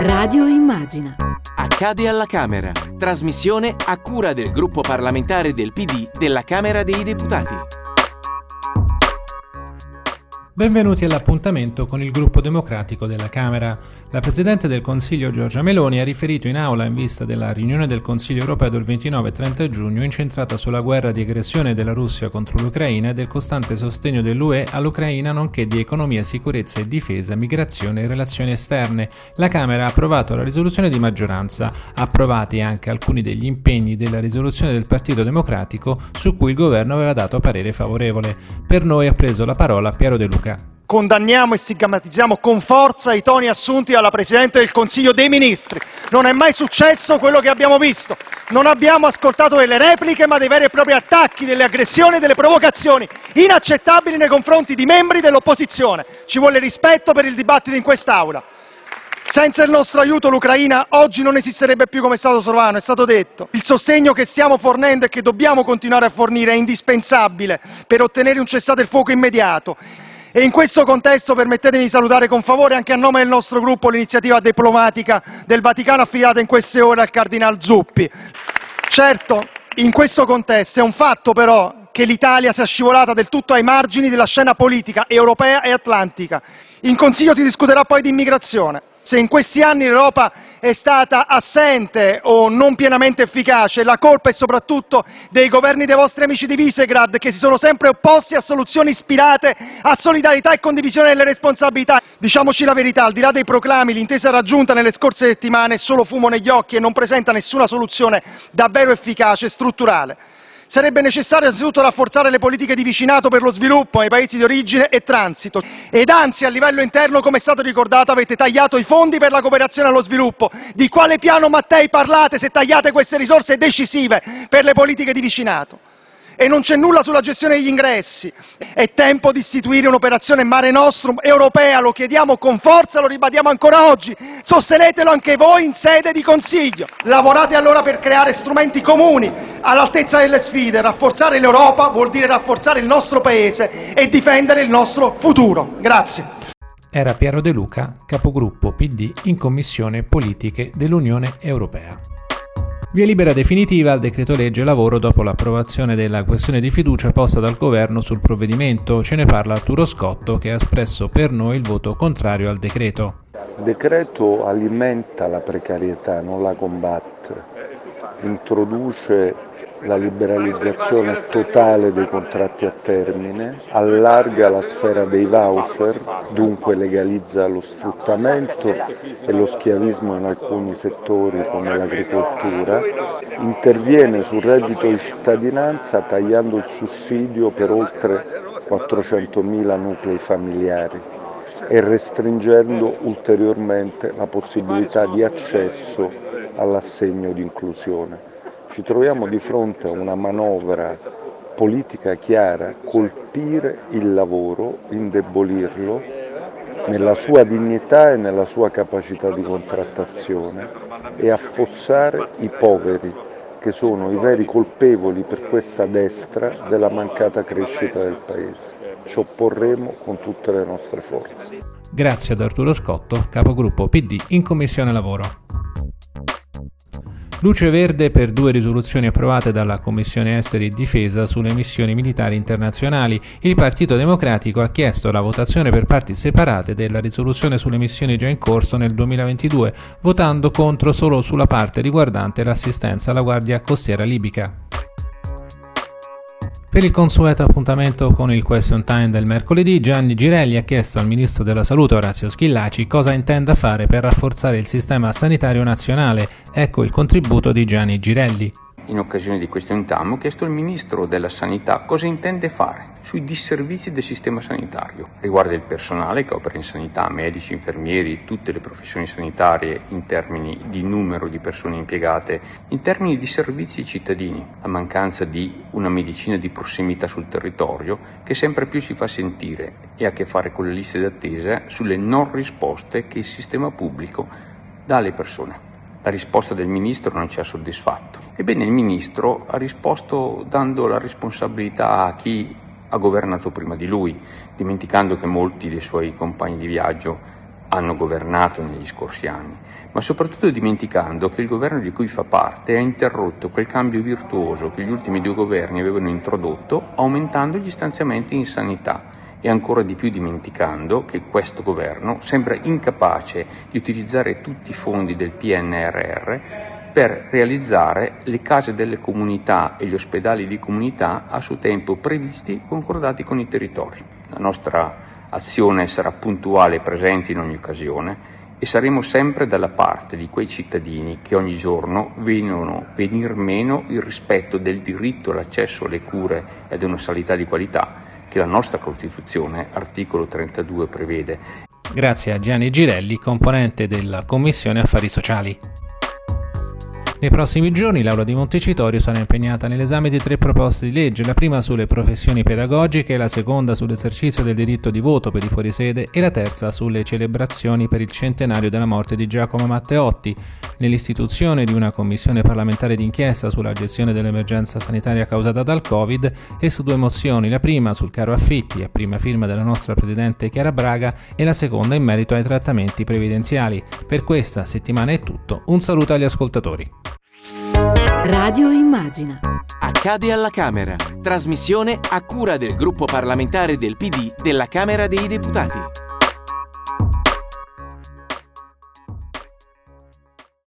Radio Immagina. Accade alla Camera. Trasmissione a cura del gruppo parlamentare del PD della Camera dei Deputati. Benvenuti all'appuntamento con il gruppo democratico della Camera. La Presidente del Consiglio Giorgia Meloni ha riferito in aula in vista della riunione del Consiglio europeo del 29 e 30 giugno incentrata sulla guerra di aggressione della Russia contro l'Ucraina e del costante sostegno dell'UE all'Ucraina, nonché di economia, sicurezza e difesa, migrazione e relazioni esterne. La Camera ha approvato la risoluzione di maggioranza, approvati anche alcuni degli impegni della risoluzione del Partito Democratico su cui il governo aveva dato parere favorevole. Per noi ha preso la parola Piero De Luca. Condanniamo e stigmatizziamo con forza i toni assunti dalla Presidente del Consiglio dei Ministri. Non è mai successo quello che abbiamo visto. Non abbiamo ascoltato delle repliche, ma dei veri e propri attacchi, delle aggressioni e delle provocazioni inaccettabili nei confronti di membri dell'opposizione. Ci vuole rispetto per il dibattito in quest'Aula. Senza il nostro aiuto l'Ucraina oggi non esisterebbe più come Stato sovrano, è stato detto. Il sostegno che stiamo fornendo e che dobbiamo continuare a fornire è indispensabile per ottenere un cessate il fuoco immediato. E in questo contesto permettetemi di salutare con favore anche a nome del nostro gruppo l'iniziativa diplomatica del Vaticano affidata in queste ore al Cardinal Zuppi. Certo, in questo contesto è un fatto però che l'Italia sia scivolata del tutto ai margini della scena politica europea e atlantica. In Consiglio si discuterà poi di immigrazione. Se in questi anni l'Europa è stata assente o non pienamente efficace, la colpa è soprattutto dei governi dei vostri amici di Visegrad, che si sono sempre opposti a soluzioni ispirate a solidarietà e condivisione delle responsabilità. Diciamoci la verità, al di là dei proclami, l'intesa raggiunta nelle scorse settimane è solo fumo negli occhi e non presenta nessuna soluzione davvero efficace e strutturale. Sarebbe necessario innanzitutto rafforzare le politiche di vicinato per lo sviluppo nei paesi di origine e transito ed anzi a livello interno, come è stato ricordato, avete tagliato i fondi per la cooperazione allo sviluppo. Di quale piano Mattei parlate se tagliate queste risorse decisive per le politiche di vicinato? E non c'è nulla sulla gestione degli ingressi. È tempo di istituire un'operazione Mare Nostrum europea, lo chiediamo con forza, lo ribadiamo ancora oggi. Sostenetelo anche voi in sede di Consiglio. Lavorate allora per creare strumenti comuni all'altezza delle sfide. Rafforzare l'Europa vuol dire rafforzare il nostro Paese e difendere il nostro futuro. Grazie. Era Piero De Luca, capogruppo PD in Commissione Politiche dell'Unione Europea. Via libera definitiva al decreto legge lavoro dopo l'approvazione della questione di fiducia posta dal governo sul provvedimento. Ce ne parla Arturo Scotto, che ha espresso per noi il voto contrario al decreto. Il decreto alimenta la precarietà, non la combatte, introduce la liberalizzazione totale dei contratti a termine, allarga la sfera dei voucher, dunque legalizza lo sfruttamento e lo schiavismo in alcuni settori come l'agricoltura, interviene sul reddito di cittadinanza tagliando il sussidio per oltre 400.000 nuclei familiari e restringendo ulteriormente la possibilità di accesso all'assegno di inclusione. Ci troviamo di fronte a una manovra politica chiara: colpire il lavoro, indebolirlo nella sua dignità e nella sua capacità di contrattazione e affossare i poveri, che sono i veri colpevoli per questa destra della mancata crescita del Paese. Ci opporremo con tutte le nostre forze. Grazie ad Arturo Scotto, capogruppo PD in Commissione Lavoro. Luce verde per 2 risoluzioni approvate dalla Commissione Esteri e Difesa sulle missioni militari internazionali. Il Partito Democratico ha chiesto la votazione per parti separate della risoluzione sulle missioni già in corso nel 2022, votando contro solo sulla parte riguardante l'assistenza alla Guardia Costiera libica. Per il consueto appuntamento con il Question Time del mercoledì, Gianni Girelli ha chiesto al Ministro della Salute Orazio Schillaci cosa intenda fare per rafforzare il sistema sanitario nazionale. Ecco il contributo di Gianni Girelli. In occasione di Question Time ho chiesto al Ministro della Sanità cosa intende fare sui disservizi del sistema sanitario. Riguarda il personale che opera in sanità, medici, infermieri, tutte le professioni sanitarie in termini di numero di persone impiegate, in termini di servizi ai cittadini, la mancanza di una medicina di prossimità sul territorio che sempre più si fa sentire e ha a che fare con le liste d'attesa sulle non risposte che il sistema pubblico dà alle persone. La risposta del Ministro non ci ha soddisfatto. Ebbene, il Ministro ha risposto dando la responsabilità a chi ha governato prima di lui, dimenticando che molti dei suoi compagni di viaggio hanno governato negli scorsi anni, ma soprattutto dimenticando che il governo di cui fa parte ha interrotto quel cambio virtuoso che gli ultimi 2 governi avevano introdotto, aumentando gli stanziamenti in sanità, e ancora di più dimenticando che questo governo sembra incapace di utilizzare tutti i fondi del PNRR per realizzare le case delle comunità e gli ospedali di comunità a suo tempo previsti e concordati con i territori. La nostra azione sarà puntuale e presente in ogni occasione e saremo sempre dalla parte di quei cittadini che ogni giorno vedono venir meno il rispetto del diritto all'accesso alle cure e ad una sanità di qualità che la nostra Costituzione, articolo 32, prevede. Grazie a Gianni Girelli, componente della Commissione Affari Sociali. Nei prossimi giorni l'Aula di Montecitorio sarà impegnata nell'esame di 3 proposte di legge, la prima sulle professioni pedagogiche, la seconda sull'esercizio del diritto di voto per i fuorisede e la terza sulle celebrazioni per il centenario della morte di Giacomo Matteotti, nell'istituzione di una commissione parlamentare d'inchiesta sulla gestione dell'emergenza sanitaria causata dal Covid e su 2 mozioni, la prima sul caro affitti a prima firma della nostra Presidente Chiara Braga e la seconda in merito ai trattamenti previdenziali. Per questa settimana è tutto, un saluto agli ascoltatori. Radio Immagina. Accade alla Camera. Trasmissione a cura del gruppo parlamentare del PD della Camera dei Deputati.